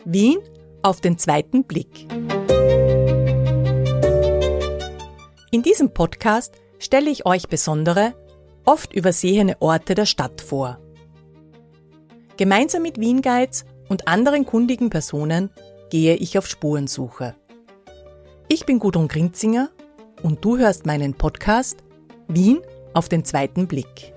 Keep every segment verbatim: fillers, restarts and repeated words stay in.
Wien auf den zweiten Blick. In diesem Podcast stelle ich euch besondere, oft übersehene Orte der Stadt vor. Gemeinsam mit Wien Guides und anderen kundigen Personen gehe ich auf Spurensuche. Ich bin Gudrun Grinzinger und du hörst meinen Podcast Wien auf den zweiten Blick.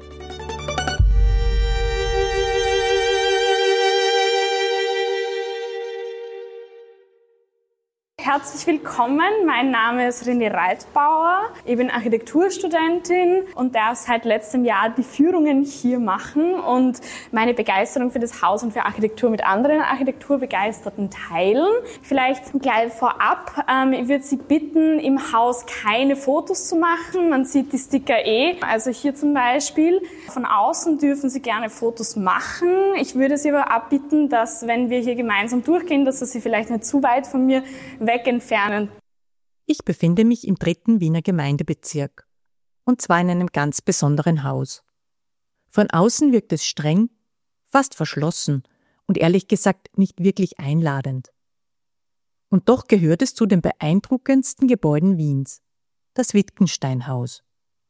Herzlich willkommen, mein Name ist René Reitbauer, ich bin Architekturstudentin und darf seit letztem Jahr die Führungen hier machen und meine Begeisterung für das Haus und für Architektur mit anderen Architekturbegeisterten teilen. Vielleicht gleich vorab, ähm, ich würde Sie bitten, im Haus keine Fotos zu machen, man sieht die Sticker eh, also hier zum Beispiel. Von außen dürfen Sie gerne Fotos machen, ich würde Sie aber abbitten, dass wenn wir hier gemeinsam durchgehen, dass Sie vielleicht nicht zu weit von mir weg entfernen. Ich befinde mich im dritten Wiener Gemeindebezirk und zwar in einem ganz besonderen Haus. Von außen wirkt es streng, fast verschlossen und ehrlich gesagt nicht wirklich einladend. Und doch gehört es zu den beeindruckendsten Gebäuden Wiens, das Wittgenstein-Haus.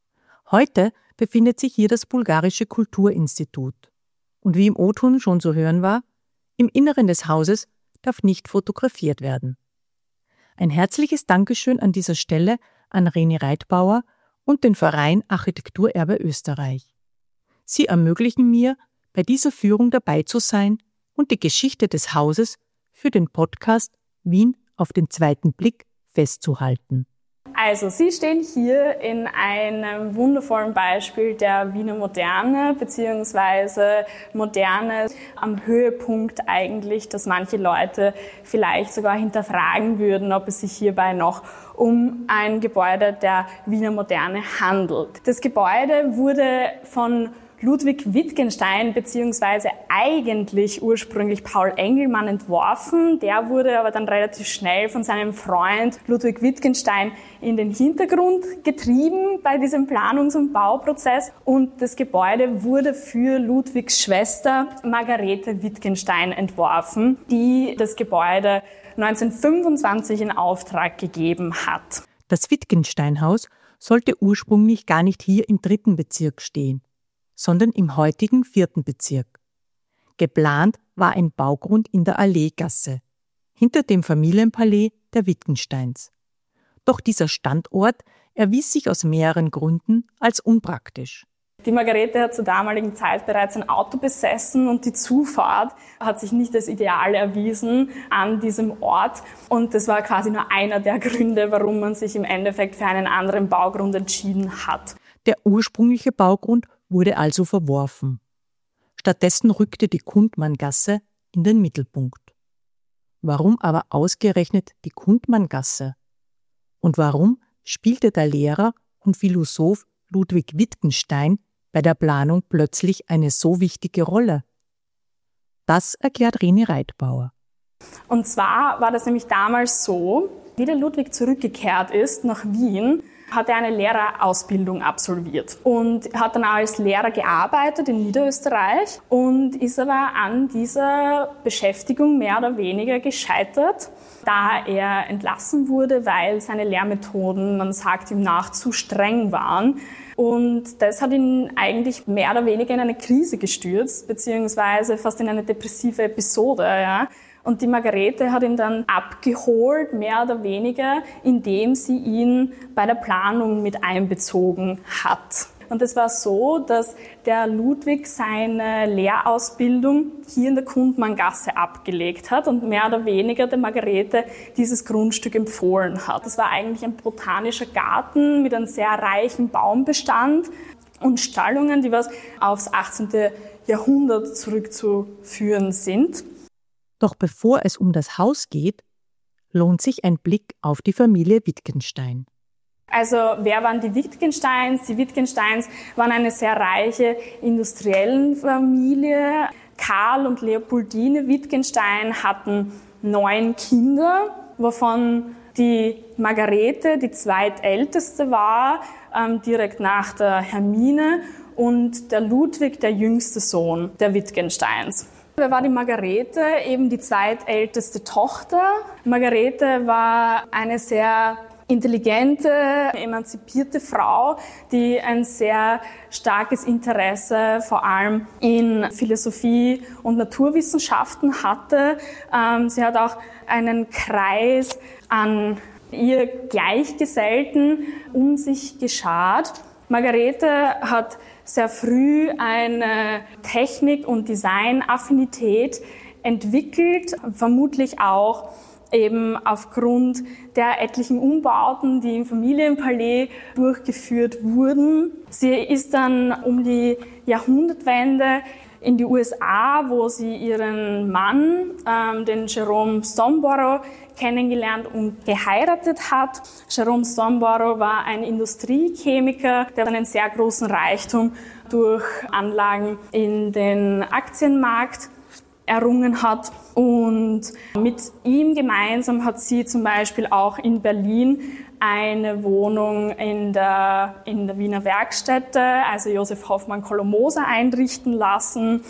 Heute befindet sich hier das Bulgarische Kulturinstitut und wie im O-Ton schon zu hören war, im Inneren des Hauses darf nicht fotografiert werden. Ein herzliches Dankeschön an dieser Stelle an René Reitbauer und den Verein Architekturerbe Österreich. Sie ermöglichen mir, bei dieser Führung dabei zu sein und die Geschichte des Hauses für den Podcast Wien auf den zweiten Blick festzuhalten. Also, Sie stehen hier in einem wundervollen Beispiel der Wiener Moderne, beziehungsweise Moderne am Höhepunkt eigentlich, dass manche Leute vielleicht sogar hinterfragen würden, ob es sich hierbei noch um ein Gebäude der Wiener Moderne handelt. Das Gebäude wurde von Ludwig Wittgenstein beziehungsweise eigentlich ursprünglich Paul Engelmann entworfen. Der wurde aber dann relativ schnell von seinem Freund Ludwig Wittgenstein in den Hintergrund getrieben bei diesem Planungs- und Bauprozess. Und das Gebäude wurde für Ludwigs Schwester Margarete Wittgenstein entworfen, die das Gebäude neunzehnhundertfünfundzwanzig in Auftrag gegeben hat. Das Wittgenstein-Haus sollte ursprünglich gar nicht hier im dritten Bezirk stehen, sondern im heutigen vierten Bezirk. Geplant war ein Baugrund in der Alleegasse, hinter dem Familienpalais der Wittgensteins. Doch dieser Standort erwies sich aus mehreren Gründen als unpraktisch. Die Margarete hat zur damaligen Zeit bereits ein Auto besessen und die Zufahrt hat sich nicht als ideal erwiesen an diesem Ort. Und das war quasi nur einer der Gründe, warum man sich im Endeffekt für einen anderen Baugrund entschieden hat. Der ursprüngliche Baugrund wurde also verworfen. Stattdessen rückte die Kundmanngasse in den Mittelpunkt. Warum aber ausgerechnet die Kundmanngasse? Und warum spielte der Lehrer und Philosoph Ludwig Wittgenstein bei der Planung plötzlich eine so wichtige Rolle? Das erklärt René Reitbauer. Und zwar war das nämlich damals so, wie der Ludwig zurückgekehrt ist nach Wien, hat er eine Lehrerausbildung absolviert und hat dann als Lehrer gearbeitet in Niederösterreich und ist aber an dieser Beschäftigung mehr oder weniger gescheitert, da er entlassen wurde, weil seine Lehrmethoden, man sagt ihm nach, zu streng waren. Und das hat ihn eigentlich mehr oder weniger in eine Krise gestürzt, beziehungsweise fast in eine depressive Episode, ja. Und die Margarete hat ihn dann abgeholt, mehr oder weniger, indem sie ihn bei der Planung mit einbezogen hat. Und es war so, dass der Ludwig seine Lehrausbildung hier in der Kundmanngasse abgelegt hat und mehr oder weniger der Margarete dieses Grundstück empfohlen hat. Das war eigentlich ein botanischer Garten mit einem sehr reichen Baumbestand und Stallungen, die was aufs achtzehnten Jahrhundert zurückzuführen sind. Doch bevor es um das Haus geht, lohnt sich ein Blick auf die Familie Wittgenstein. Also wer waren die Wittgensteins? Die Wittgensteins waren eine sehr reiche Industriellenfamilie. Karl und Leopoldine Wittgenstein hatten neun Kinder, wovon die Margarete die zweitälteste war, ähm, direkt nach der Hermine, und der Ludwig der jüngste Sohn der Wittgensteins. Wer war die Margarete? Eben die zweitälteste Tochter. Margarete war eine sehr intelligente, emanzipierte Frau, die ein sehr starkes Interesse vor allem in Philosophie und Naturwissenschaften hatte. Sie hat auch einen Kreis an ihr Gleichgesellten um sich geschart. Margarete hat sehr früh eine Technik- und Designaffinität entwickelt, vermutlich auch eben aufgrund der etlichen Umbauten, die im Familienpalais durchgeführt wurden. Sie ist dann um die Jahrhundertwende in die U S A, wo sie ihren Mann, ähm, den Jerome Stoneborough, kennengelernt und geheiratet hat. Jerome Stoneborough war ein Industriechemiker, der einen sehr großen Reichtum durch Anlagen in den Aktienmarkt errungen hat. Und mit ihm gemeinsam hat sie zum Beispiel auch in Berlin eine Wohnung in der, in der Wiener Werkstätte, also Josef Hoffmann-Kolomoser, einrichten lassen.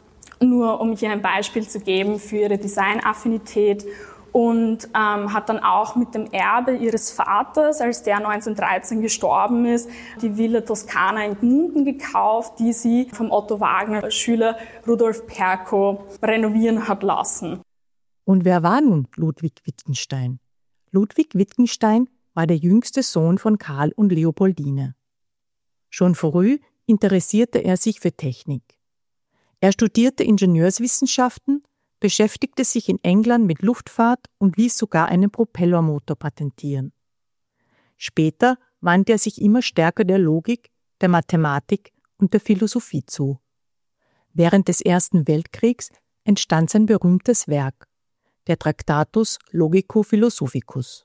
Nur um hier ein Beispiel zu geben für ihre Designaffinität. Und ähm, hat dann auch mit dem Erbe ihres Vaters, als der neunzehnhundertdreizehn gestorben ist, die Villa Toskana in Gmunden gekauft, die sie vom Otto Wagner-Schüler Rudolf Perkow renovieren hat lassen. Und wer war nun Ludwig Wittgenstein? Ludwig Wittgenstein war der jüngste Sohn von Karl und Leopoldine. Schon früh interessierte er sich für Technik. Er studierte Ingenieurswissenschaften, beschäftigte sich in England mit Luftfahrt und ließ sogar einen Propellermotor patentieren. Später wandte er sich immer stärker der Logik, der Mathematik und der Philosophie zu. Während des Ersten Weltkriegs entstand sein berühmtes Werk, der Tractatus Logico-Philosophicus.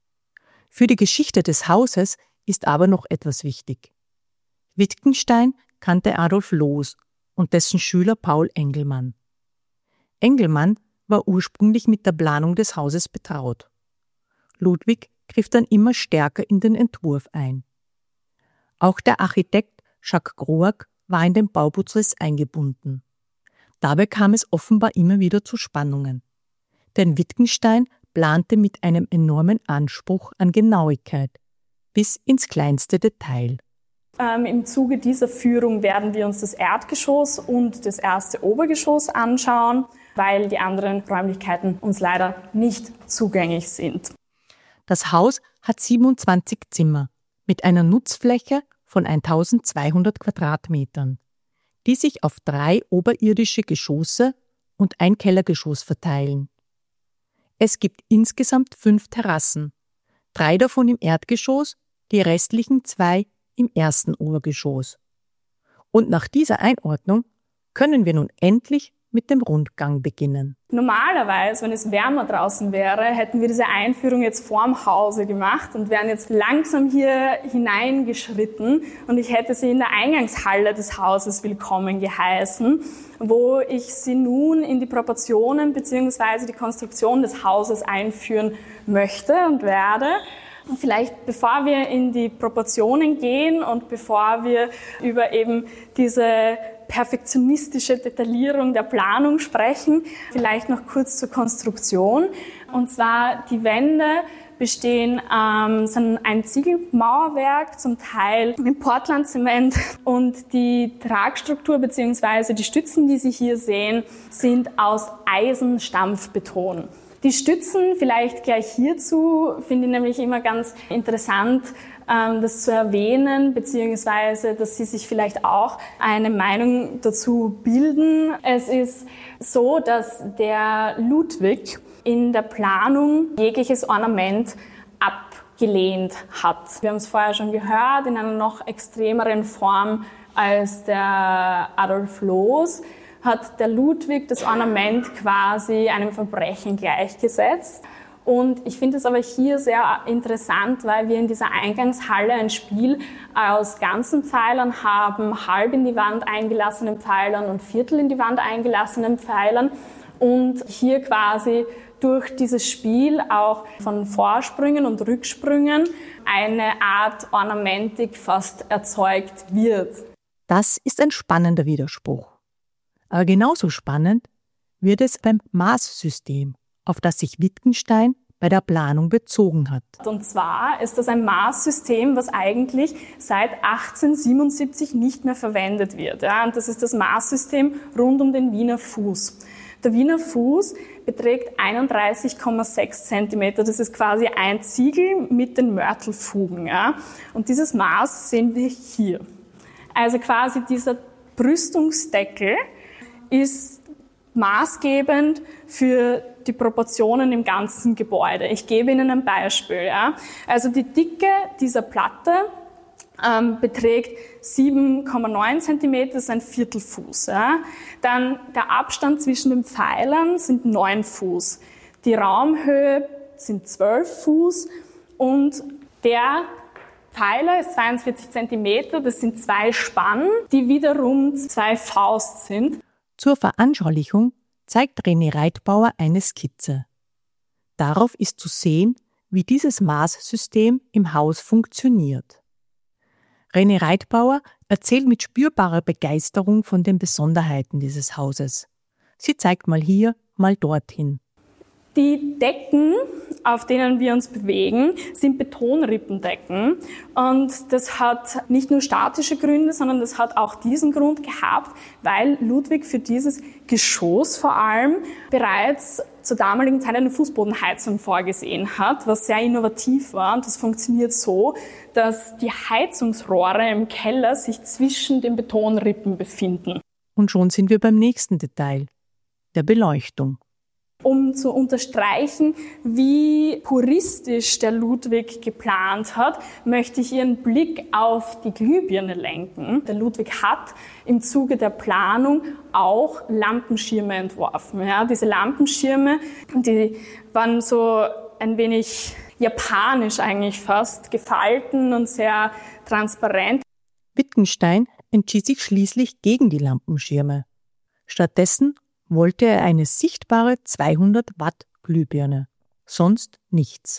Für die Geschichte des Hauses ist aber noch etwas wichtig. Wittgenstein kannte Adolf Loos und dessen Schüler Paul Engelmann. Engelmann war ursprünglich mit der Planung des Hauses betraut. Ludwig griff dann immer stärker in den Entwurf ein. Auch der Architekt Jacques Groac war in den Bauprozess eingebunden. Dabei kam es offenbar immer wieder zu Spannungen. Denn Wittgenstein plante mit einem enormen Anspruch an Genauigkeit, bis ins kleinste Detail. Ähm, Im Zuge dieser Führung werden wir uns das Erdgeschoss und das erste Obergeschoss anschauen, weil die anderen Räumlichkeiten uns leider nicht zugänglich sind. Das Haus hat siebenundzwanzig Zimmer mit einer Nutzfläche von eintausendzweihundert Quadratmetern, die sich auf drei oberirdische Geschosse und ein Kellergeschoss verteilen. Es gibt insgesamt fünf Terrassen, drei davon im Erdgeschoss, die restlichen zwei im ersten Obergeschoss. Und nach dieser Einordnung können wir nun endlich mit dem Rundgang beginnen. Normalerweise, wenn es wärmer draußen wäre, hätten wir diese Einführung jetzt vorm Hause gemacht und wären jetzt langsam hier hineingeschritten und ich hätte Sie in der Eingangshalle des Hauses willkommen geheißen, wo ich Sie nun in die Proportionen bzw. die Konstruktion des Hauses einführen möchte und werde. Und vielleicht bevor wir in die Proportionen gehen und bevor wir über eben diese perfektionistische Detaillierung der Planung sprechen, vielleicht noch kurz zur Konstruktion. Und zwar die Wände bestehen ähm, sind ein Ziegelmauerwerk, zum Teil mit Portlandzement, und die Tragstruktur bzw. die Stützen, die Sie hier sehen, sind aus Eisenstampfbeton. Die Stützen, vielleicht gleich hierzu, finde ich nämlich immer ganz interessant, das zu erwähnen, beziehungsweise, dass Sie sich vielleicht auch eine Meinung dazu bilden. Es ist so, dass der Ludwig in der Planung jegliches Ornament abgelehnt hat. Wir haben es vorher schon gehört, in einer noch extremeren Form als der Adolf Loos hat der Ludwig das Ornament quasi einem Verbrechen gleichgesetzt. Und ich finde es aber hier sehr interessant, weil wir in dieser Eingangshalle ein Spiel aus ganzen Pfeilern haben, halb in die Wand eingelassenen Pfeilern und Viertel in die Wand eingelassenen Pfeilern. Und hier quasi durch dieses Spiel auch von Vorsprüngen und Rücksprüngen eine Art Ornamentik fast erzeugt wird. Das ist ein spannender Widerspruch. Aber genauso spannend wird es beim Maßsystem, auf das sich Wittgenstein bei der Planung bezogen hat. Und zwar ist das ein Maßsystem, was eigentlich seit achtzehnhundertsiebenundsiebzig nicht mehr verwendet wird. Ja, und das ist das Maßsystem rund um den Wiener Fuß. Der Wiener Fuß beträgt einunddreißig Komma sechs Zentimeter. Das ist quasi ein Ziegel mit den Mörtelfugen. Ja. Und dieses Maß sehen wir hier. Also quasi dieser Brüstungsdeckel ist maßgebend für die Proportionen im ganzen Gebäude. Ich gebe Ihnen ein Beispiel. Ja. Also die Dicke dieser Platte ähm, beträgt sieben Komma neun Zentimeter, das ist ein Viertelfuß. Ja. Dann der Abstand zwischen den Pfeilern sind neun Fuß. Die Raumhöhe sind zwölf Fuß und der Pfeiler ist zweiundvierzig Zentimeter, das sind zwei Spannen, die wiederum zwei Faust sind. Zur Veranschaulichung zeigt René Reitbauer eine Skizze. Darauf ist zu sehen, wie dieses Maßsystem im Haus funktioniert. René Reitbauer erzählt mit spürbarer Begeisterung von den Besonderheiten dieses Hauses. Sie zeigt mal hier, mal dorthin. Die Decken, auf denen wir uns bewegen, sind Betonrippendecken. Und das hat nicht nur statische Gründe, sondern das hat auch diesen Grund gehabt, weil Ludwig für dieses Geschoss vor allem bereits zur damaligen Zeit eine Fußbodenheizung vorgesehen hat, was sehr innovativ war. Und das funktioniert so, dass die Heizungsrohre im Keller sich zwischen den Betonrippen befinden. Und schon sind wir beim nächsten Detail, der Beleuchtung. Um zu unterstreichen, wie puristisch der Ludwig geplant hat, möchte ich Ihren Blick auf die Glühbirne lenken. Der Ludwig hat im Zuge der Planung auch Lampenschirme entworfen. Ja, diese Lampenschirme, die waren so ein wenig japanisch eigentlich fast, gefalten und sehr transparent. Wittgenstein entschied sich schließlich gegen die Lampenschirme. Stattdessen wollte er eine sichtbare zweihundert Watt Glühbirne, sonst nichts.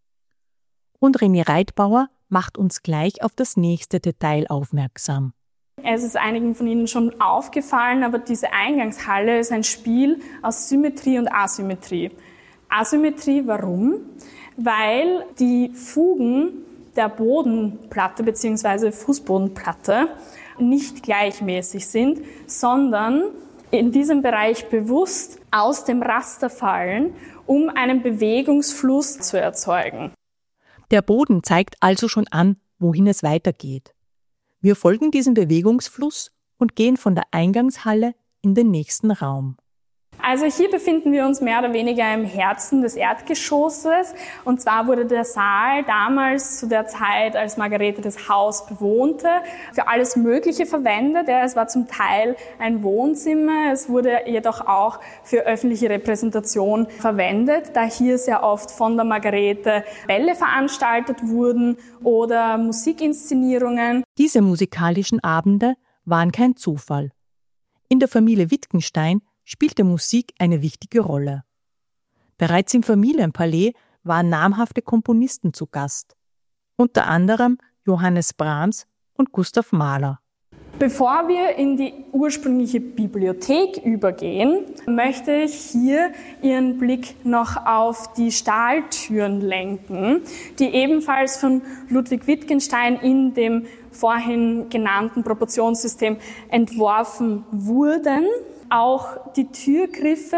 Und René Reitbauer macht uns gleich auf das nächste Detail aufmerksam. Es ist einigen von Ihnen schon aufgefallen, aber diese Eingangshalle ist ein Spiel aus Symmetrie und Asymmetrie. Asymmetrie, warum? Weil die Fugen der Bodenplatte bzw. Fußbodenplatte nicht gleichmäßig sind, sondern in diesem Bereich bewusst aus dem Raster fallen, um einen Bewegungsfluss zu erzeugen. Der Boden zeigt also schon an, wohin es weitergeht. Wir folgen diesem Bewegungsfluss und gehen von der Eingangshalle in den nächsten Raum. Also hier befinden wir uns mehr oder weniger im Herzen des Erdgeschosses. Und zwar wurde der Saal damals zu der Zeit, als Margarete das Haus bewohnte, für alles Mögliche verwendet. Es war zum Teil ein Wohnzimmer, es wurde jedoch auch für öffentliche Repräsentation verwendet, da hier sehr oft von der Margarete Bälle veranstaltet wurden oder Musikinszenierungen. Diese musikalischen Abende waren kein Zufall. In der Familie Wittgenstein spielte Musik eine wichtige Rolle. Bereits im Familienpalais waren namhafte Komponisten zu Gast, unter anderem Johannes Brahms und Gustav Mahler. Bevor wir in die ursprüngliche Bibliothek übergehen, möchte ich hier Ihren Blick noch auf die Stahltüren lenken, die ebenfalls von Ludwig Wittgenstein in dem vorhin genannten Proportionssystem entworfen wurden. Auch die Türgriffe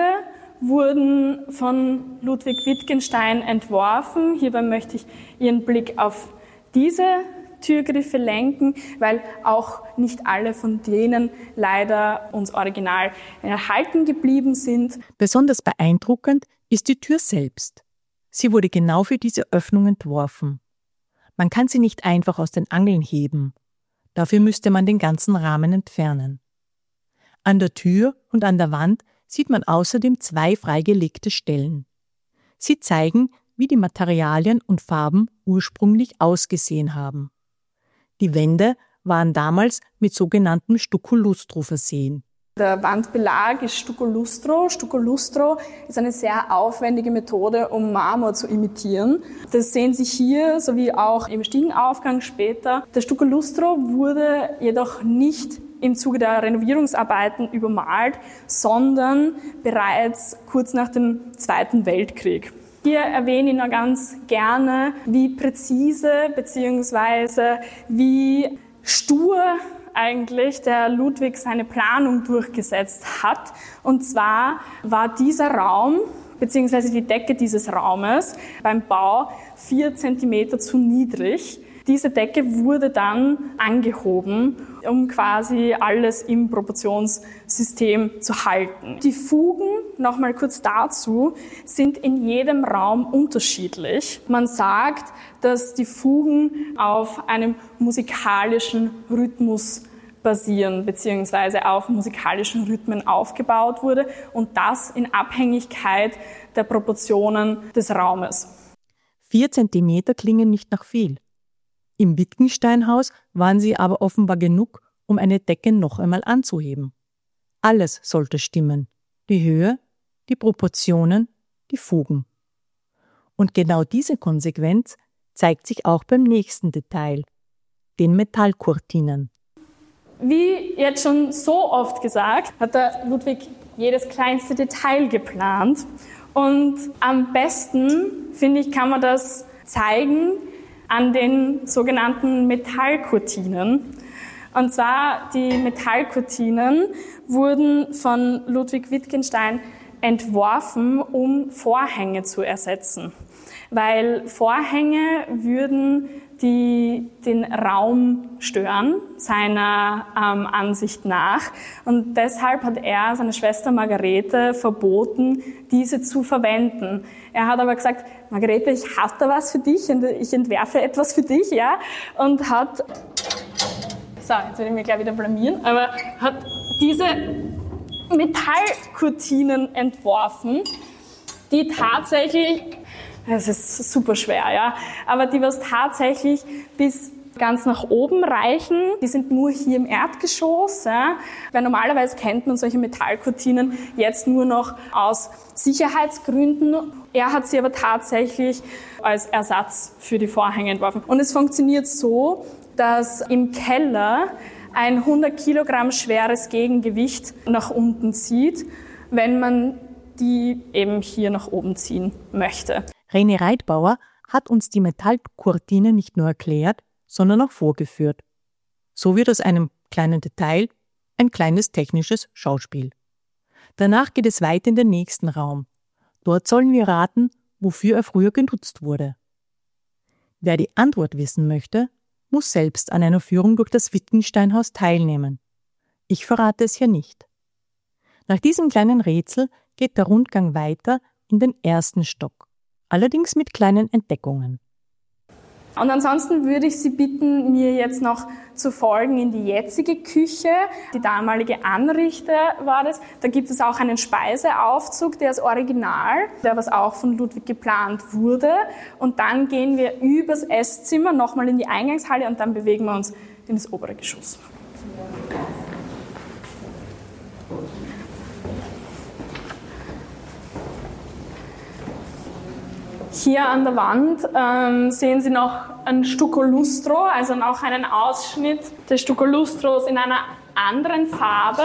wurden von Ludwig Wittgenstein entworfen. Hierbei möchte ich Ihren Blick auf diese Türgriffe lenken, weil auch nicht alle von denen leider uns original erhalten geblieben sind. Besonders beeindruckend ist die Tür selbst. Sie wurde genau für diese Öffnung entworfen. Man kann sie nicht einfach aus den Angeln heben. Dafür müsste man den ganzen Rahmen entfernen. An der Tür und an der Wand sieht man außerdem zwei freigelegte Stellen. Sie zeigen, wie die Materialien und Farben ursprünglich ausgesehen haben. Die Wände waren damals mit sogenanntem Stucco-Lustro versehen. Der Wandbelag ist Stucco-Lustro. Stucco-Lustro ist eine sehr aufwendige Methode, um Marmor zu imitieren. Das sehen Sie hier, sowie auch im Stiegenaufgang später. Der Stucco-Lustro wurde jedoch nicht im Zuge der Renovierungsarbeiten übermalt, sondern bereits kurz nach dem Zweiten Weltkrieg. Hier erwähne ich noch ganz gerne, wie präzise bzw. wie stur eigentlich der Ludwig seine Planung durchgesetzt hat. Und zwar war dieser Raum bzw. die Decke dieses Raumes beim Bau vier Zentimeter zu niedrig. Diese Decke wurde dann angehoben, um quasi alles im Proportionssystem zu halten. Die Fugen, nochmal kurz dazu, sind in jedem Raum unterschiedlich. Man sagt, dass die Fugen auf einem musikalischen Rhythmus basieren, beziehungsweise auf musikalischen Rhythmen aufgebaut wurde und das in Abhängigkeit der Proportionen des Raumes. Vier Zentimeter klingen nicht nach viel. Im Wittgenstein-Haus waren sie aber offenbar genug, um eine Decke noch einmal anzuheben. Alles sollte stimmen. Die Höhe, die Proportionen, die Fugen. Und genau diese Konsequenz zeigt sich auch beim nächsten Detail, den Metallkurtinen. Wie jetzt schon so oft gesagt, hat der Ludwig jedes kleinste Detail geplant. Und am besten, finde ich, kann man das zeigen an den sogenannten Metallkurtinen. Und zwar die Metallkurtinen wurden von Ludwig Wittgenstein entworfen, um Vorhänge zu ersetzen. Weil Vorhänge würden die den Raum stören, seiner ähm, Ansicht nach. Und deshalb hat er seiner Schwester Margarete verboten, diese zu verwenden. Er hat aber gesagt, Margarete, ich habe da was für dich und ich entwerfe etwas für dich, ja, und hat, so, jetzt werde ich mich gleich wieder blamieren, aber hat diese Metallkurtinen entworfen, die tatsächlich, es ist super schwer, ja, aber die was tatsächlich bis ganz nach oben reichen. Die sind nur hier im Erdgeschoss, ja, weil normalerweise kennt man solche Metallkurtinen jetzt nur noch aus Sicherheitsgründen. Er hat sie aber tatsächlich als Ersatz für die Vorhänge entworfen. Und es funktioniert so, dass im Keller ein hundert Kilogramm schweres Gegengewicht nach unten zieht, wenn man die eben hier nach oben ziehen möchte. René Reitbauer hat uns die Metallkurtine nicht nur erklärt, sondern auch vorgeführt. So wird aus einem kleinen Detail ein kleines technisches Schauspiel. Danach geht es weiter in den nächsten Raum. Dort sollen wir raten, wofür er früher genutzt wurde. Wer die Antwort wissen möchte, muss selbst an einer Führung durch das Wittgenstein-Haus teilnehmen. Ich verrate es hier nicht. Nach diesem kleinen Rätsel geht der Rundgang weiter in den ersten Stock, allerdings mit kleinen Entdeckungen. Und ansonsten würde ich Sie bitten, mir jetzt noch zu folgen in die jetzige Küche. Die damalige Anrichte war das. Da gibt es auch einen Speiseaufzug, der ist original, der was auch von Ludwig geplant wurde. Und dann gehen wir übers Esszimmer nochmal in die Eingangshalle und dann bewegen wir uns in das obere Geschoss. Hier an der Wand ähm, sehen Sie noch ein Stucco Lustro, also noch einen Ausschnitt des Stucco Lustros in einer anderen Farbe.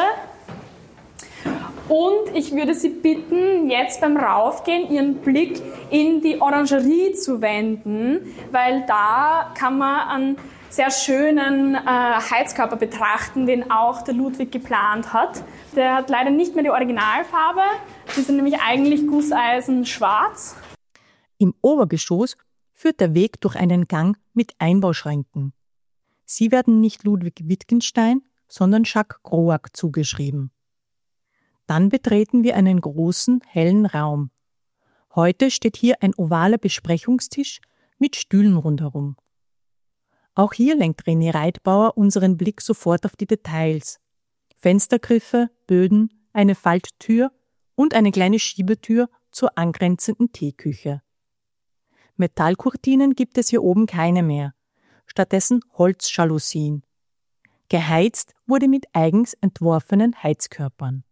Und ich würde Sie bitten, jetzt beim Raufgehen Ihren Blick in die Orangerie zu wenden, weil da kann man einen sehr schönen äh, Heizkörper betrachten, den auch der Ludwig geplant hat. Der hat leider nicht mehr die Originalfarbe, die sind nämlich eigentlich Gusseisen schwarz. Im Obergeschoss führt der Weg durch einen Gang mit Einbauschränken. Sie werden nicht Ludwig Wittgenstein, sondern Jacques Groac zugeschrieben. Dann betreten wir einen großen, hellen Raum. Heute steht hier ein ovaler Besprechungstisch mit Stühlen rundherum. Auch hier lenkt René Reitbauer unseren Blick sofort auf die Details. Fenstergriffe, Böden, eine Falttür und eine kleine Schiebetür zur angrenzenden Teeküche. Metallkurtinen gibt es hier oben keine mehr, stattdessen Holzjalousien. Geheizt wurde mit eigens entworfenen Heizkörpern.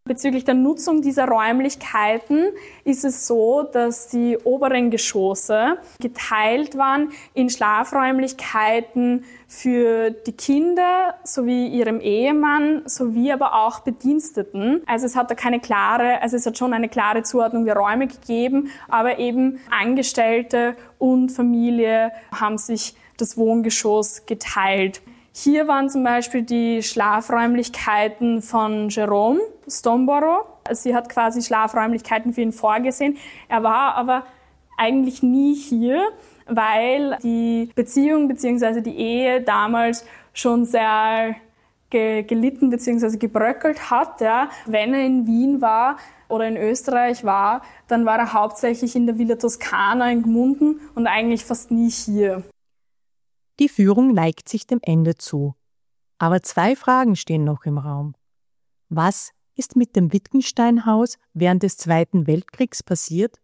Bezüglich der Nutzung dieser Räumlichkeiten ist es so, dass die oberen Geschosse geteilt waren in Schlafräumlichkeiten für die Kinder sowie ihrem Ehemann, sowie aber auch Bediensteten. Also es hat da keine klare, also es hat schon eine klare Zuordnung der Räume gegeben, aber eben Angestellte und Familie haben sich das Wohngeschoss geteilt. Hier waren zum Beispiel die Schlafräumlichkeiten von Jerome Stoneborough. Sie hat quasi Schlafräumlichkeiten für ihn vorgesehen. Er war aber eigentlich nie hier, weil die Beziehung bzw. die Ehe damals schon sehr ge- gelitten bzw. gebröckelt hat. Ja. Wenn er in Wien war oder in Österreich war, dann war er hauptsächlich in der Villa Toscana in Gmunden und eigentlich fast nie hier. Die Führung neigt sich dem Ende zu. Aber zwei Fragen stehen noch im Raum. Was ist mit dem Wittgenstein-Haus während des Zweiten Weltkriegs passiert?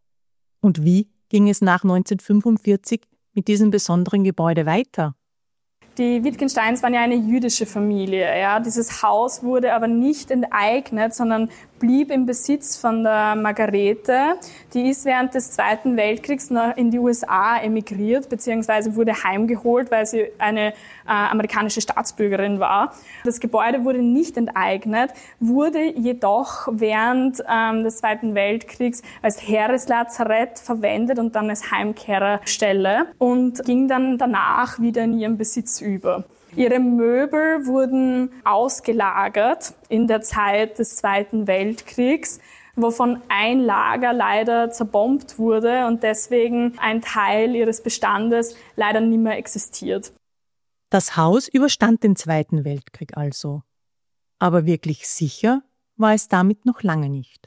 Und wie ging es nach neunzehnhundertfünfundvierzig mit diesem besonderen Gebäude weiter? Die Wittgensteins waren ja eine jüdische Familie. Ja. Dieses Haus wurde aber nicht enteignet, sondern blieb im Besitz von der Margarete. Die ist während des Zweiten Weltkriegs in die U S A emigriert, beziehungsweise wurde heimgeholt, weil sie eine äh, amerikanische Staatsbürgerin war. Das Gebäude wurde nicht enteignet, wurde jedoch während ähm, des Zweiten Weltkriegs als Heereslazarett verwendet und dann als Heimkehrerstelle und ging dann danach wieder in ihren Besitz über. Ihre Möbel wurden ausgelagert in der Zeit des Zweiten Weltkriegs, wovon ein Lager leider zerbombt wurde und deswegen ein Teil ihres Bestandes leider nicht mehr existiert. Das Haus überstand den Zweiten Weltkrieg also. Aber wirklich sicher war es damit noch lange nicht.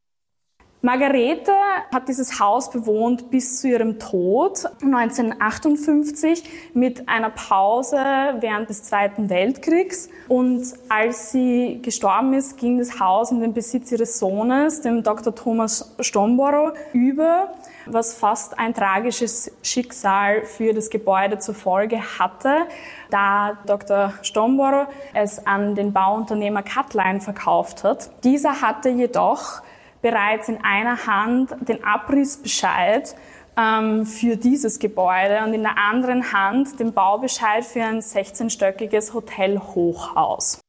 Margarete hat dieses Haus bewohnt bis zu ihrem Tod neunzehnhundertachtundfünfzig mit einer Pause während des Zweiten Weltkriegs. Und als sie gestorben ist, ging das Haus in den Besitz ihres Sohnes, dem Doktor Thomas Stoneborough, über, was fast ein tragisches Schicksal für das Gebäude zur Folge hatte, da Doktor Stoneborough es an den Bauunternehmer Kattlein verkauft hat. Dieser hatte jedoch bereits in einer Hand den Abrissbescheid ähm, für dieses Gebäude und in der anderen Hand den Baubescheid für ein sechzehnstöckiges Hotelhochhaus.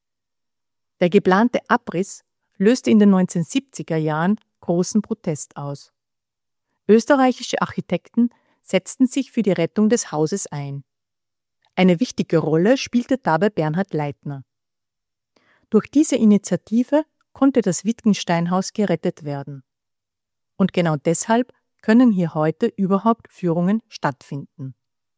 Der geplante Abriss löste in den neunzehnhundertsiebziger Jahren großen Protest aus. Österreichische Architekten setzten sich für die Rettung des Hauses ein. Eine wichtige Rolle spielte dabei Bernhard Leitner. Durch diese Initiative konnte das Wittgenstein-Haus gerettet werden. Und genau deshalb können hier heute überhaupt Führungen stattfinden.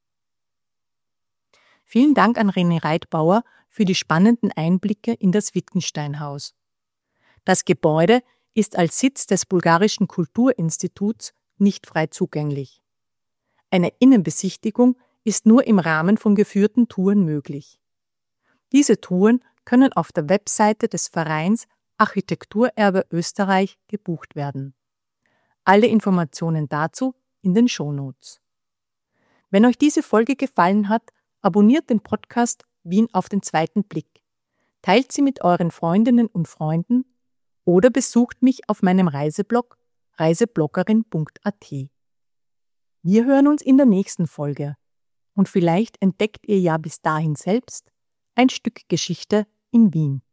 Vielen Dank an René Reitbauer für die spannenden Einblicke in das Wittgenstein-Haus. Das Gebäude ist als Sitz des Bulgarischen Kulturinstituts nicht frei zugänglich. Eine Innenbesichtigung ist nur im Rahmen von geführten Touren möglich. Diese Touren können auf der Webseite des Vereins Architekturerbe Österreich gebucht werden. Alle Informationen dazu in den Shownotes. Wenn euch diese Folge gefallen hat, abonniert den Podcast Wien auf den zweiten Blick, teilt sie mit euren Freundinnen und Freunden oder besucht mich auf meinem Reiseblog reisebloggerin punkt a t. Wir hören uns in der nächsten Folge und vielleicht entdeckt ihr ja bis dahin selbst ein Stück Geschichte in Wien.